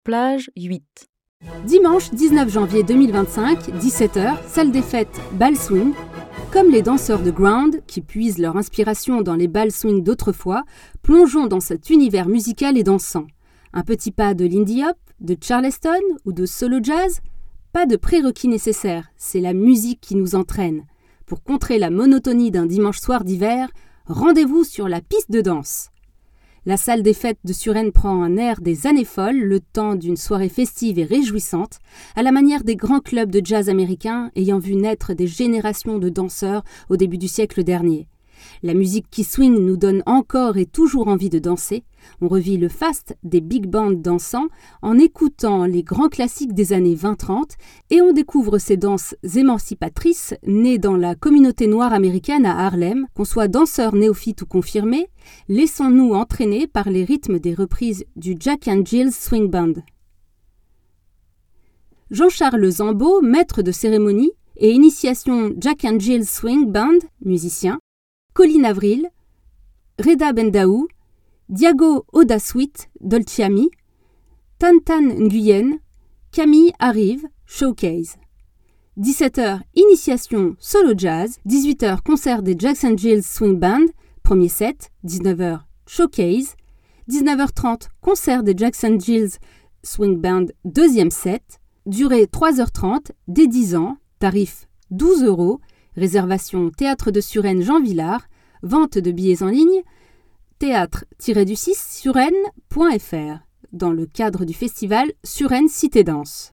Plage 8. Dimanche 19 janvier 2025, 17h, salle des fêtes Bal Swing. Comme les danseurs de Ground, qui puisent leur inspiration dans les bal swing d'autrefois, plongeons dans cet univers musical et dansant. Un petit pas de Lindy Hop, de Charleston ou de solo jazz? Pas de prérequis nécessaire, c'est la musique qui nous entraîne. Pour contrer la monotonie d'un dimanche soir d'hiver, rendez-vous sur la piste de danse. La salle des fêtes de Suresnes prend un air des années folles, le temps d'une soirée festive et réjouissante, à la manière des grands clubs de jazz américains ayant vu naître des générations de danseurs au début du siècle dernier. La musique qui swing nous donne encore et toujours envie de danser. On revit le faste des big bands dansants en écoutant les grands classiques des années 20-30 et on découvre ces danses émancipatrices nées dans la communauté noire américaine à Harlem. Qu'on soit danseur néophyte ou confirmé, laissons-nous entraîner par les rythmes des reprises du Jack and Jill Swing Band. Jean-Charles Zambeau, maître de cérémonie et initiation Jack and Jill Swing Band, musicien, Colline Avril, Reda Bendaou, Diago Odaswit Dolciami, Tantan Nguyen, Camille Arrive, Showcase. 17h, initiation solo jazz, 18h, concert des Jack and Jill Swing Band, premier set, 19h, Showcase, 19h30, concert des Jack and Jill Swing Band, deuxième set, durée 3h30, dès 10 ans, tarif 12 €, réservation Théâtre de Suresnes Jean Villard, vente de billets en ligne, théâtre-du6suresnes.fr, dans le cadre du festival Suresnes Cité Danse.